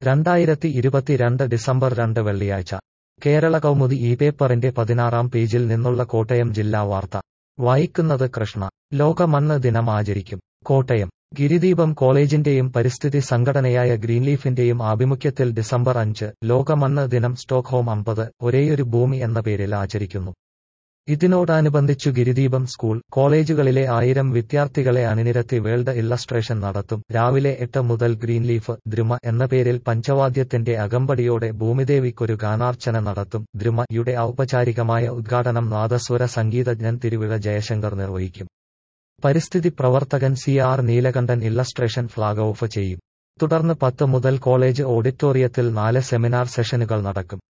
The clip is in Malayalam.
2022 ഡിസംബർ 2 വെള്ളിയാഴ്ച കേരള കൗമുദി ഈ പേപ്പറിന്റെ 16-ാം പേജിൽ നിന്നുള്ള കോട്ടയം ജില്ലാ വാർത്ത വായിക്കുന്നത് കൃഷ്ണ. ലോക മണ്ണ് ദിനം ആചരിക്കും. കോട്ടയം ഗിരിദീപം കോളേജിന്റെയും പരിസ്ഥിതി സംഘടനയായ ഗ്രീൻലീഫിന്റെയും ആഭിമുഖ്യത്തിൽ ഡിസംബർ 5 ലോക മണ്ണ് ദിനം സ്റ്റോക്ക്ഹോം 50 ഒരേയൊരു ഭൂമി എന്ന പേരിൽ ആചരിക്കുന്നു. ഇതിനോടനുബന്ധിച്ചു ഗിരിദീപം സ്കൂൾ, കോളേജുകളിലെ 1000 വിദ്യാർത്ഥികളെ അണിനിരത്തി വേൾഡ് ഇല്ലസ്ട്രേഷൻ നടത്തും. രാവിലെ 8 മുതൽ ഗ്രീൻലീഫ് ദ്രുമ എന്ന പേരിൽ പഞ്ചവാദ്യത്തിന്റെ അകമ്പടിയോടെ ഭൂമിദേവിക്കൊരു ഗാനാർച്ചന നടത്തും. ദ്രുമ-യുടെ ഔപചാരികമായ ഉദ്ഘാടനം നാദസ്വര സംഗീതജ്ഞൻ തിരുവിഴ ജയശങ്കർ നിർവഹിക്കും. പരിസ്ഥിതി പ്രവർത്തകൻ CR Neelakandan illustration flag off ചെയ്യും. തുടർന്ന് 10 മുതൽ കോളേജ് ഓഡിറ്റോറിയത്തിൽ 4 സെമിനാർ സെഷനുകൾ നടക്കും.